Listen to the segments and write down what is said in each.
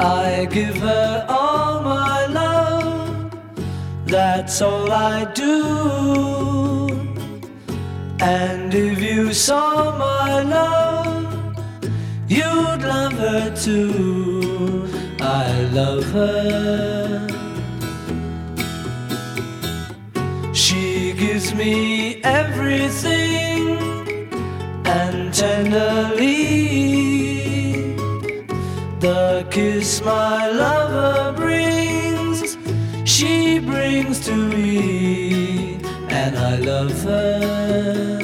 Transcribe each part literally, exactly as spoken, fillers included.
I give her all my love, that's all I do. And if you saw my love, you'd love her too. I love her. She gives me everything, and tenderly the kiss my lover brings, she brings to me, and I love her.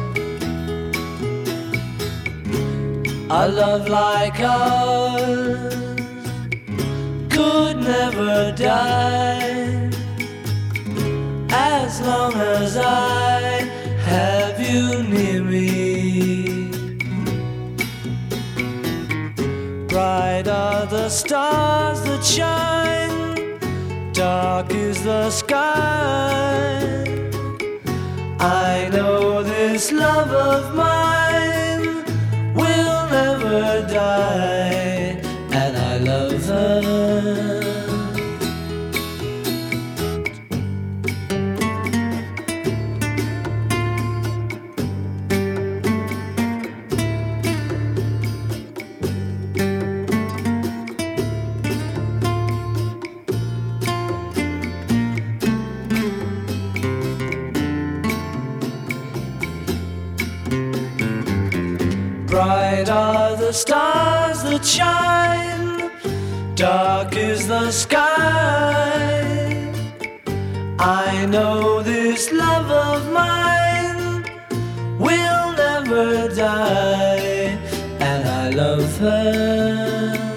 A love like ours could never die, as long as I have you near me. Bright are the stars that shine, dark is the sky. I know this love of mine will never die, and I love her. Bright are the stars that shine, dark is the sky. I know this love of mine will never die, and I love her.